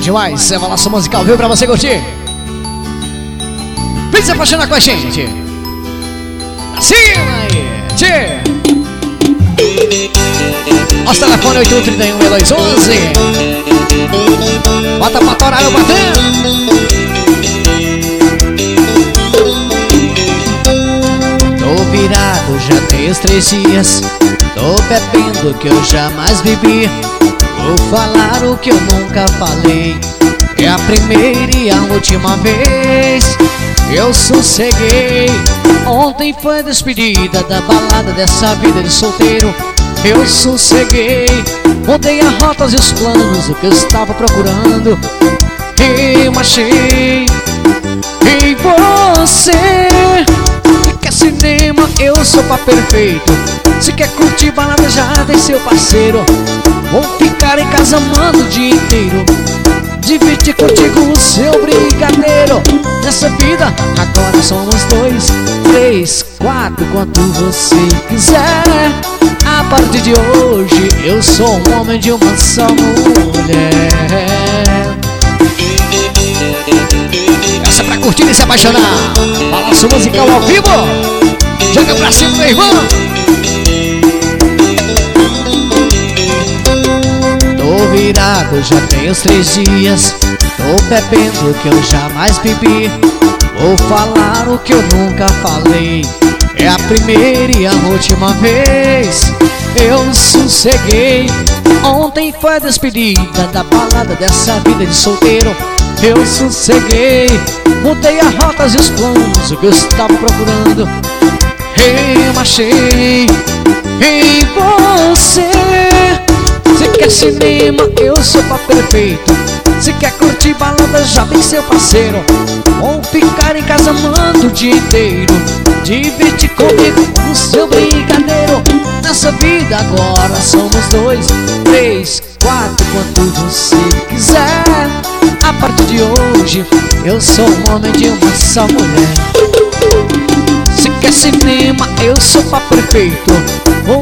demais, essa é a nossa musical, viu? Pra você curtir. Vem se apaixonar com a gente. Cima aí, tchê. Nosso telefone 8131-6211. Bota pra torar, meu patrão. Tô virado, já tem os 3 dias. Tô bebendo que eu jamais bebi. Vou falar o que eu nunca falei. É a primeira e a última vez. Eu sosseguei. Ontem foi a despedida da balada dessa vida de solteiro. Eu sosseguei. Mudei as rotas e os planos, o que eu estava procurando. Eu achei em você. Se quer cinema, eu sou pra perfeito. Se quer curtir balada, já tem seu parceiro. Vou ficar em casa amando o dia inteiro. Dividir contigo o seu brigadeiro. Nessa vida, agora somos 2, 3, 4, quanto você quiser. A partir de hoje, eu sou um homem de uma só mulher. Essa é pra curtir e se apaixonar. Balanço musical ao vivo. Joga pra cima, meu irmão. Tô virado, já tem os 3 dias. Tô bebendo que eu jamais bebi. Vou falar o que eu nunca falei. É a primeira e a última vez. Eu sosseguei. Ontem foi a despedida da balada dessa vida de solteiro. Eu sosseguei. Mudei as rotas e os planos, o que eu estava procurando. Eu achei em você. Se quer cinema, eu sou pra perfeito. Se quer curtir balada, já tem seu parceiro. Vou ficar em casa amando o dia inteiro. Divide comigo o seu brigadeiro. Nessa vida agora somos 2, 3, 4, quanto você quiser. A partir de hoje, eu sou um homem de uma só mulher. Se quer cinema, eu sou pra perfeito. Vou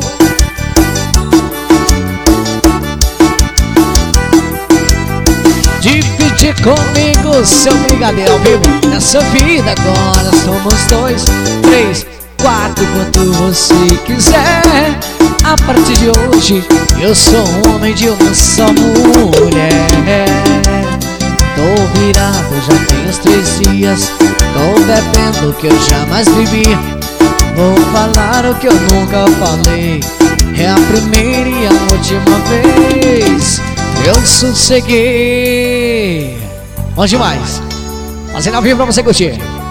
dividir comigo seu brigadeiro ao vivo. Nessa vida agora somos 2, 3, 4, quanto você quiser. A partir de hoje, eu sou um homem de uma só mulher. Tô virado, já tem os 3 dias. Tô bebendo que eu jamais bebi. Vou falar o que eu nunca falei. É a primeira e a última vez. Eu sosseguei. Bom demais. Fazendo ao vivo pra você curtir.